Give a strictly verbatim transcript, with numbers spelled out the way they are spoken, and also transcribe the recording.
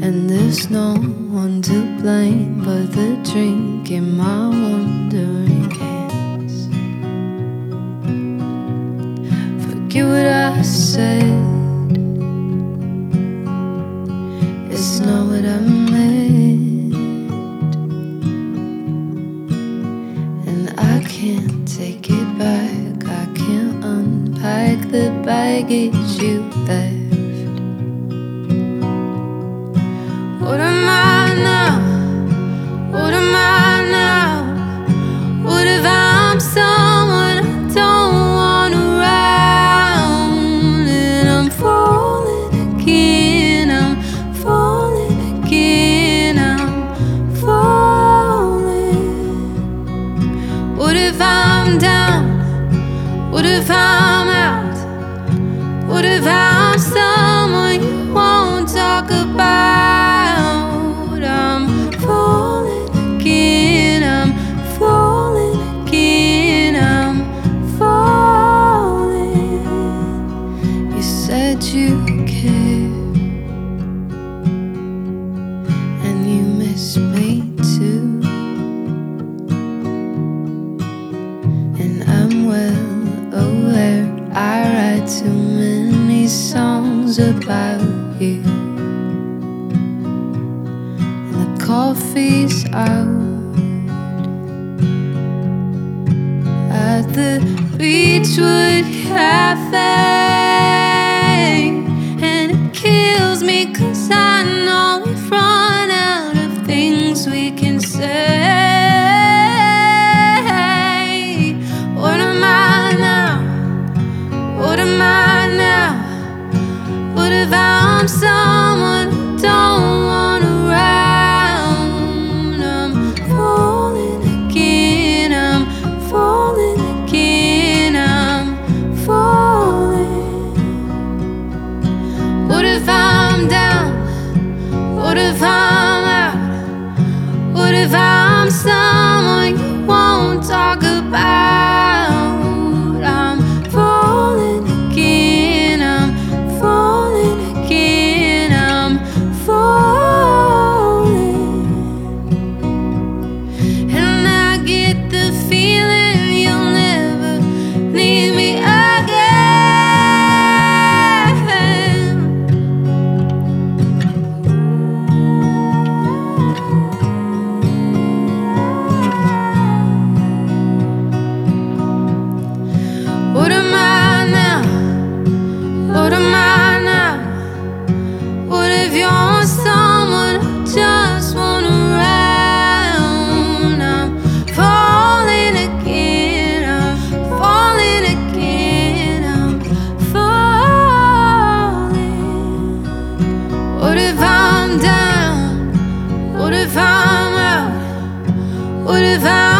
And there's no one to blame but the drink in my wandering hands. Forget what I said, it's not what I meant. And I can't take it back, I can't unpack the baggage you left. What am I now? What am I now? What if I'm someone I don't want around? And I'm falling again, I'm falling again, I'm falling. What if I'm down? What if I'm out? What if I'm someone you won't talk about? You care, and you miss me too. And I'm well aware I write too many songs about you. And the coffee's out at the Beechwood Cafe. Kills me 'cause I know we've run out of things we can say. What am I now? What am I now? What if I'm someone who don't want around? I'm falling again, I'm falling again, I'm falling. What if I'm down? What if I'm out? What if I'm someone you won't talk about? I'm falling again, I'm falling again, I'm falling. And I get the feeling you'll never need me again. What am I now? What am I now? What if you're someone who just want around? I'm falling again, I'm falling again, I'm falling. What if I'm down? What if I'm out? What if I'm